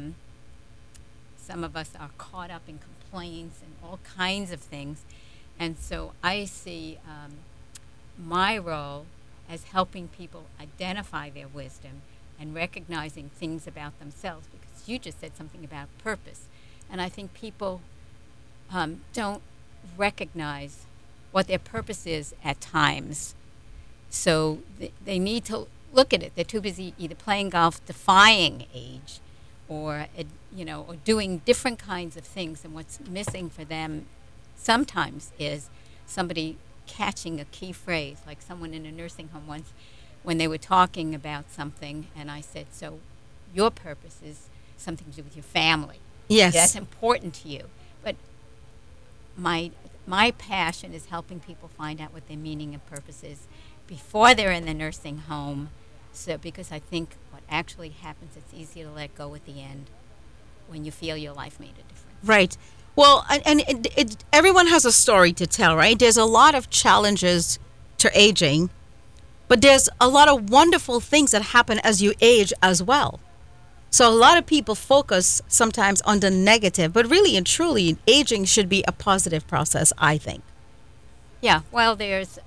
some of us are caught up in complaints and all kinds of things. And so I see my role as helping people identify their wisdom and recognizing things about themselves, because you just said something about purpose. And I think people don't recognize what their purpose is at times. So they need to look at it. They're too busy either playing golf, defying age, or doing different kinds of things. And what's missing for them sometimes is somebody catching a key phrase, like someone in a nursing home once when they were talking about something, and I said, so your purpose is something to do with your family. Yes. That's important to you. But my passion is helping people find out what their meaning and purpose is before they're in the nursing home. So, because I think what actually happens, it's easier to let go at the end when you feel your life made a difference. Right. Well, and everyone has a story to tell, right? There's a lot of challenges to aging, but there's a lot of wonderful things that happen as you age as well. So a lot of people focus sometimes on the negative, but really and truly, aging should be a positive process, I think. Yeah, well, there's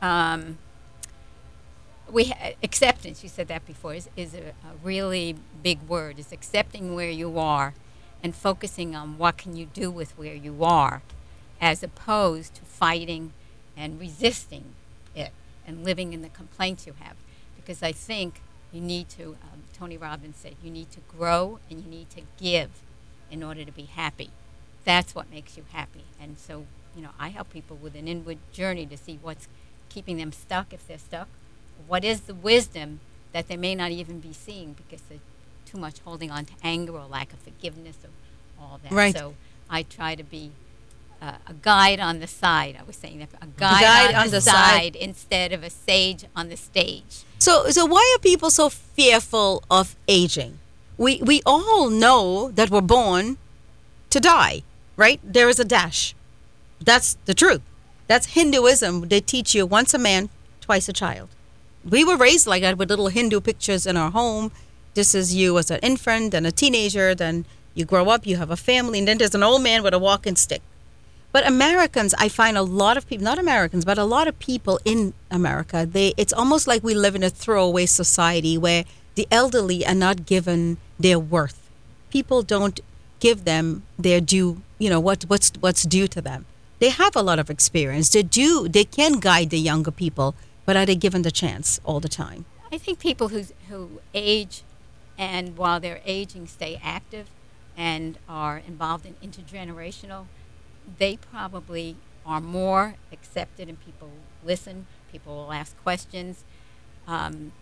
acceptance. You said that before is a really big word. Is accepting where you are, and focusing on what can you do with where you are, as opposed to fighting and resisting it and living in the complaints you have. Because I think you need to. Tony Robbins said you need to grow and you need to give in order to be happy. That's what makes you happy. And so, I help people with an inward journey to see what's keeping them stuck if they're stuck. What is the wisdom that they may not even be seeing because they're too much holding on to anger or lack of forgiveness or all that. Right. So I try to be a guide on the side. I was saying that, a guide on the side instead of a sage on the stage. So why are people so fearful of aging? We all know that we're born to die, right? There is a dash. That's the truth. That's Hinduism. They teach you once a man, twice a child. We were raised like that with little Hindu pictures in our home. This is you as an infant and a teenager. Then you grow up, you have a family, and then there's an old man with a walking stick. But Americans, I find a lot of people, not Americans, but a lot of people in America, it's almost like we live in a throwaway society where the elderly are not given their worth. People don't give them their due, what's due to them. They have a lot of experience. They can guide the younger people, but are they given the chance all the time? I think people who age and while they're aging stay active and are involved in intergenerational, they probably are more accepted and people listen, people will ask questions. And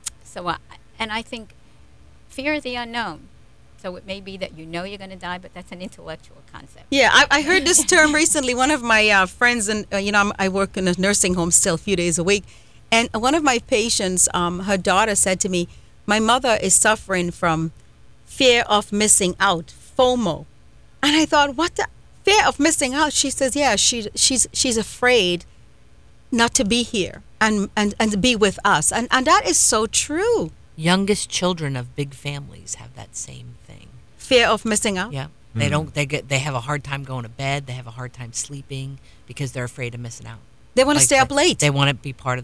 I think fear of the unknown. So it may be that you're going to die, but that's an intellectual concept. Yeah, I heard this term recently. One of my friends, and I work in a nursing home still a few days a week, and one of my patients, her daughter said to me, my mother is suffering from fear of missing out, FOMO. And I thought, what the fear of missing out? She says, yeah, she's afraid not to be here and be with us. And that is so true. Youngest children of big families have that same thing. Fear of missing out? Yeah. They have a hard time going to bed. They have a hard time sleeping because they're afraid of missing out. They want to stay up late. They want to be part of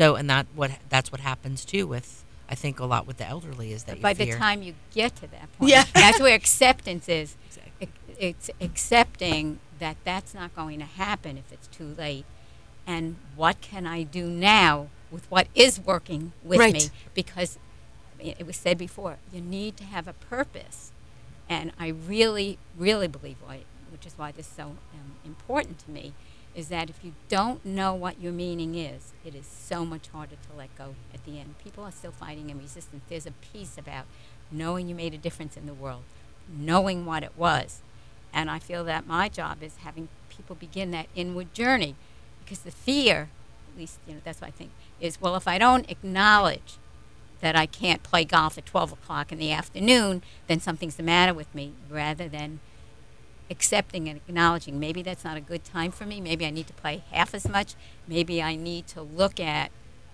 that's what happens too with, I think, a lot with the elderly is that by the time you get to that point, yeah. That's where acceptance is. Exactly. It's accepting that that's not going to happen if it's too late. And what can I do now with what is working with right. me? Because it was said before, you need to have a purpose. And I really, really believe, which is why this is so important to me, is that if you don't know what your meaning is, it is so much harder to let go at the end. People are still fighting and resistance. There's a piece about knowing you made a difference in the world, knowing what it was. And I feel that my job is having people begin that inward journey, because the fear, at least that's what I think, is, well, if I don't acknowledge that I can't play golf at 12 o'clock in the afternoon, then something's the matter with me, rather than accepting and acknowledging maybe that's not a good time for me, maybe I need to play half as much, maybe I need to look at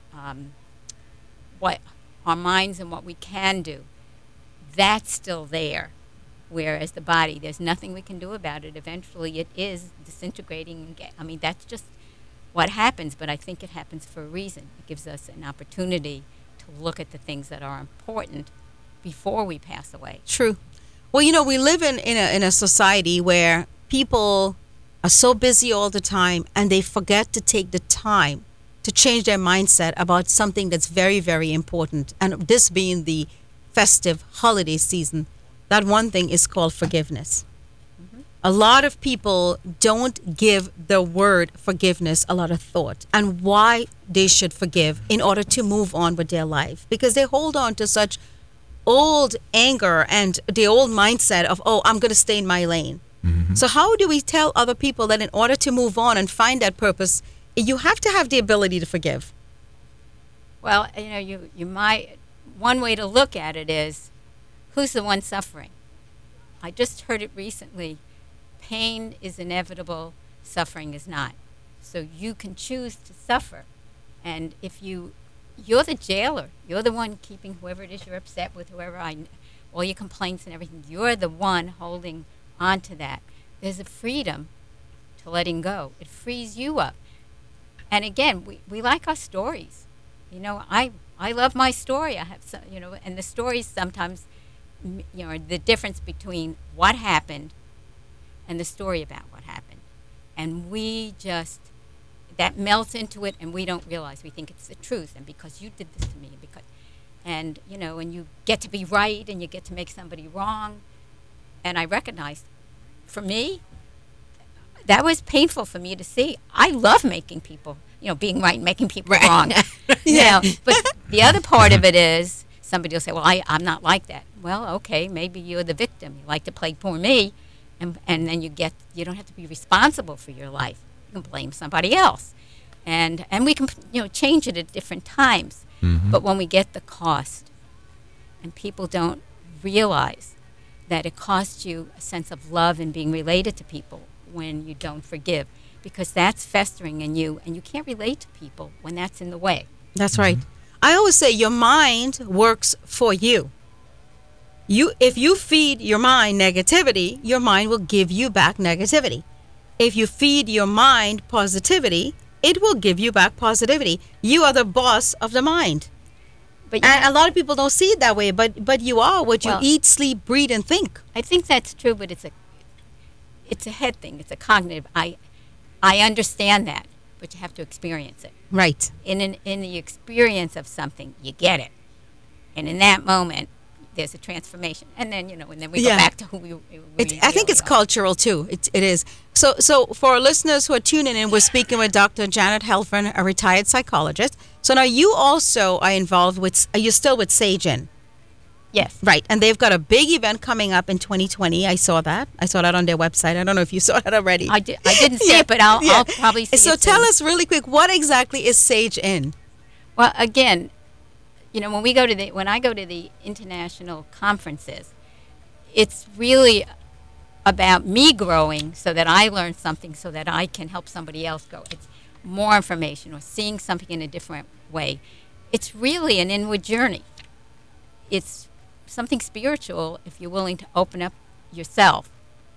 what our minds and what we can do. That's still there. Whereas the body, there's nothing we can do about it. Eventually it is disintegrating. That's just what happens, but I think it happens for a reason. It gives us an opportunity to look at the things that are important before we pass away. True. Well, we live in a society where people are so busy all the time and they forget to take the time to change their mindset about something that's very, very important. And this being the festive holiday season, that one thing is called forgiveness. Mm-hmm. A lot of people don't give the word forgiveness a lot of thought and why they should forgive in order to move on with their life, because they hold on to such old anger and the old mindset of, I'm going to stay in my lane. So how do we tell other people that in order to move on and find that purpose, you have to have the ability to forgive? Well, you might, one way to look at it is, who's the one suffering? I just heard it recently. Pain is inevitable, suffering is not. So you can choose to suffer. And if you're the jailer, you're the one keeping whoever it is you're upset with, all your complaints and everything, you're the one holding on to that. There's a freedom to letting go. It frees you up. And again, we like our stories. I love my story. I have some, and the stories sometimes, the difference between what happened and the story about what happened. And that melts into it, and we don't realize. We think it's the truth, and because you did this to me, and you get to be right, and you get to make somebody wrong. And I recognized, for me, that was painful for me to see. I love making people, being right and making people wrong. But the other part of it is, somebody will say, well, I'm not like that. Well, okay, maybe you're the victim. You like to play poor me, and then you don't have to be responsible for your life. You can blame somebody else. And we can, change it at different times. Mm-hmm. But when we get the cost, and people don't realize that it costs you a sense of love and being related to people when you don't forgive, because that's festering in you, and you can't relate to people when that's in the way. That's right. I always say your mind works for you. If you feed your mind negativity, your mind will give you back negativity. If you feed your mind positivity, it will give you back positivity. You are the boss of the mind. And a lot of people don't see it that way, but you are what you eat, sleep, breathe, and think. I think that's true, but it's a head thing. It's a cognitive. I understand that, but you have to experience it. Right. In the experience of something, you get it, and in that moment, there's a transformation, and then and then we go back to who we I think it's cultural too. It is. So for our listeners who are tuning in, we're speaking with Dr. Janet Helfand, a retired psychologist. So now you also are involved with. Are you still with Sagen? Yes. Right, and they've got a big event coming up in 2020. I saw that on their website. I don't know if you saw that already. I didn't see it, but I'll probably see it. So tell us really quick, what exactly is Sage in? Well, again, when I go to the international conferences, it's really about me growing so that I learn something so that I can help somebody else grow. It's more information or seeing something in a different way. It's really an inward journey. It's something spiritual if you're willing to open up yourself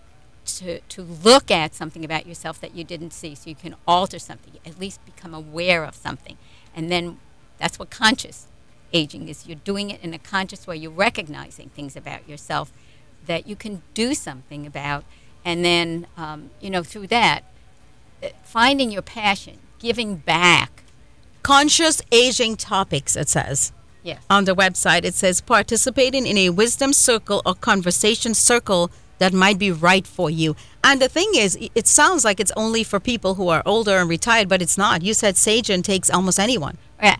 to look at something about yourself that you didn't see, so you can alter something, at least become aware of something. And then that's what conscious aging is. You're doing it in a conscious way. You're recognizing things about yourself that you can do something about. And then, through that, finding your passion, giving back. Conscious aging topics, it says. Yes. On the website, it says participating in a wisdom circle or conversation circle that might be right for you. And the thing is, it sounds like it's only for people who are older and retired, but it's not. You said Sagen takes almost anyone.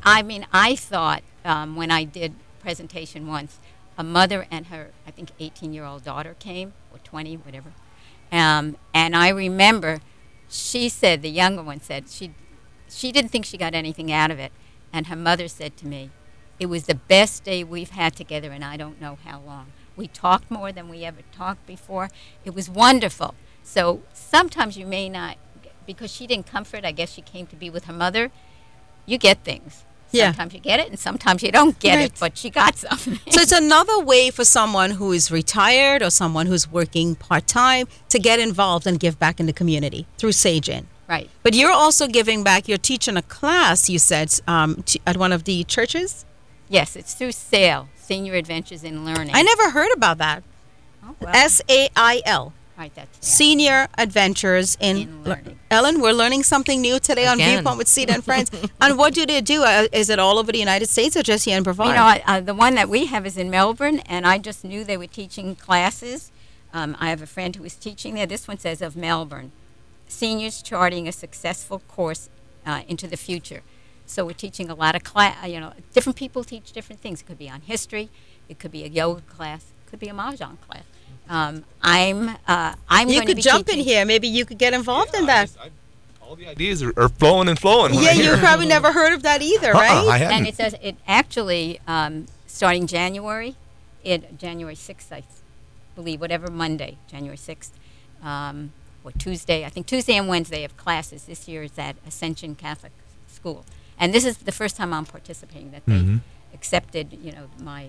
I thought when I did presentation once, a mother and her, I think, 18-year-old daughter came, or 20, whatever. And I remember she said, the younger one said, she didn't think she got anything out of it. And her mother said to me, it was the best day we've had together, and I don't know how long. We talked more than we ever talked before. It was wonderful. So sometimes you may not, because she didn't comfort, I guess she came to be with her mother, you get things. Sometimes you get it, and sometimes you don't get it, but she got something. So it's another way for someone who is retired or someone who's working part-time to get involved and give back in the community through Sagen. Right. But you're also giving back. You're teaching a class, you said, at one of the churches? Yes, it's through SAIL, Senior Adventures in Learning. I never heard about that. Oh, well. SAIL. Right, that's Senior Adventures in Learning. Ellen, we're learning something new today on Viewpoint with Sita and Friends. And what do they do? Is it all over the United States or just here in Brevard? The one that we have is in Melbourne, and I just knew they were teaching classes. I have a friend who is teaching there. This one says of Melbourne, seniors charting a successful course into the future. So we're teaching a lot of different people teach different things. It could be on history, it could be a yoga class, it could be a mahjong class. I'm You going to could be jump teaching. in here. Maybe you could get involved in that. All the ideas are flowing and flowing. when Yeah, I hear you it. probably never heard of that either, I right? hadn't. And it says it actually starting January, January 6th, I believe, whatever Monday, January 6th, or Tuesday. I think Tuesday and Wednesday have classes. This year is at Ascension Catholic School, and this is the first time I'm participating. That they accepted, my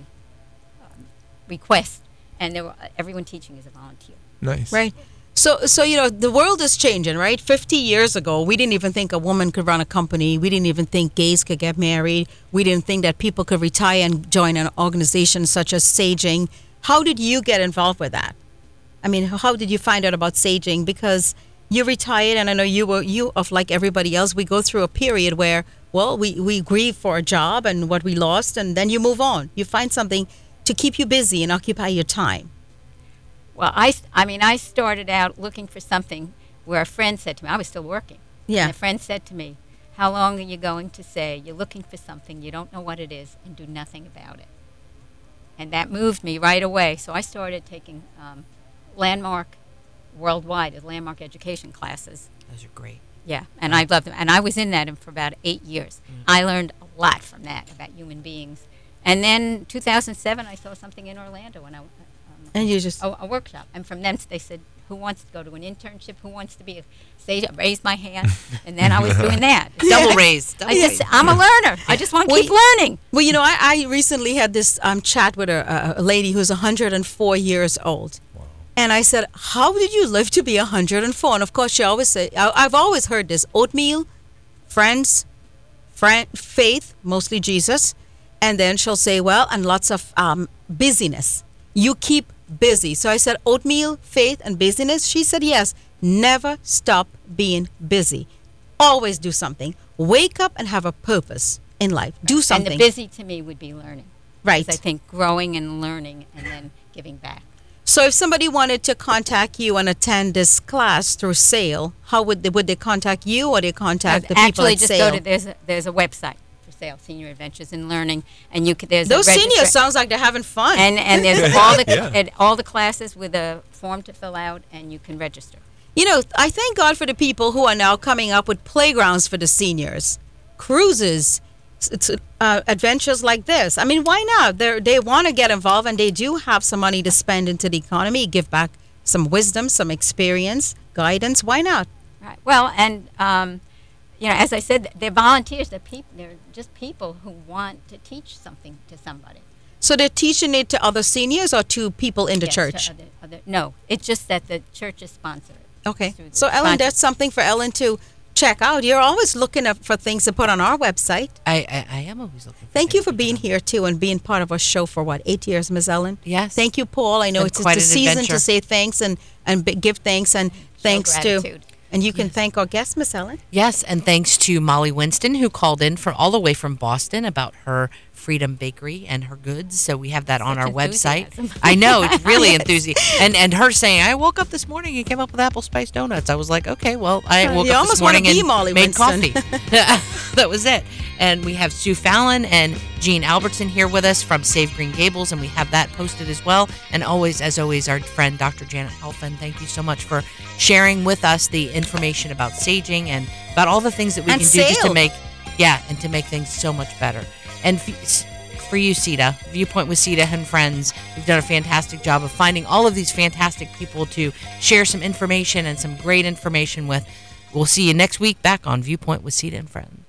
request, and everyone teaching is a volunteer. Nice. Right. So the world is changing, right? 50 years ago, we didn't even think a woman could run a company. We didn't even think gays could get married. We didn't think that people could retire and join an organization such as Saging. How did you get involved with that? I mean, how did you find out about Saging? Because you retired, and I know you like everybody else, we go through a period where, well, we grieve for a job and what we lost, and then you move on. You find something to keep you busy and occupy your time. Well, I started out looking for something where a friend said to me, I was still working. Yeah. And a friend said to me, how long are you going to say you're looking for something, you don't know what it is, and do nothing about it? And that moved me right away. So I started taking Landmark Worldwide, Landmark education classes. Those are great. Yeah, and I loved them. And I was in that for about 8 years. I learned a lot from that about human beings. And then 2007, I saw something in Orlando when And you just... a workshop. And from them, they said, who wants to go to an internship? Who wants to be a sage? I raised my hand, and then I was doing that. Double raised. I'm a learner. I just want to keep learning. Well, I recently had this chat with a lady who's 104 years old. Wow. And I said, how did you live to be 104? And of course, she always said, I've always heard this: oatmeal, friends, faith, mostly Jesus. And then she'll say, well, and lots of busyness. You keep busy. So I said, oatmeal, faith, and busyness. She said, yes. Never stop being busy. Always do something. Wake up and have a purpose in life. Do something. And the busy to me would be learning. Right. Because I think growing and learning and then giving back. So if somebody wanted to contact you and attend this class through SAIL, how would they contact you, or they contact the people Actually, at just SAIL? go to there's a website for SAIL, Senior Adventures in Learning, and you could there's Those a seniors sounds like they're having fun. and there's all the Yeah. and all the classes with a form to fill out, and you can register. I thank God for the people who are now coming up with playgrounds for the seniors, cruises, adventures like this. I mean, why not? They want to get involved, and they do have some money to spend into the economy, give back some wisdom, some experience, guidance. Why not? Right. Well, and as I said, they're volunteers. They're just people who want to teach something to somebody. So they're teaching it to other seniors or to people in the Yes, church? to no, it's just that the church is sponsored. Okay. Through the So, Ellen, sponsor- that's something for Ellen to check out. You're always looking for things to put on our website. I am always looking for Thank you things for to being do. here, too, and being part of our show for, 8 years, Ms. Ellen? Yes. Thank you, Paul. I know Been it's quite the an season adventure. to say thanks and give thanks and thanks to. gratitude. And you can thank our guest, Ms. Ellen. Yes, and thanks to Molly Winston, who called in all the way from Boston about her Freedom Bakery and her goods. So we have that on our website. enthusiasm. I know, it's really enthusiastic. And her saying, I woke up this morning and came up with apple spice donuts. I was like, okay, well, I woke You up almost this morning wanna be and Molly made Winston. coffee. That was it. And we have Sue Fallon and Jean Albertson here with us from Save Green Gables, and we have that posted as well. And as always, our friend Dr. Janet Helfand, thank you so much for sharing with us the information about saging and about all the things that we And can do just to SAIL. make things so much better. And for you, Sita, Viewpoint with Sita and friends, you've done a fantastic job of finding all of these fantastic people to share some information and some great information with. We'll see you next week back on Viewpoint with Sita and friends.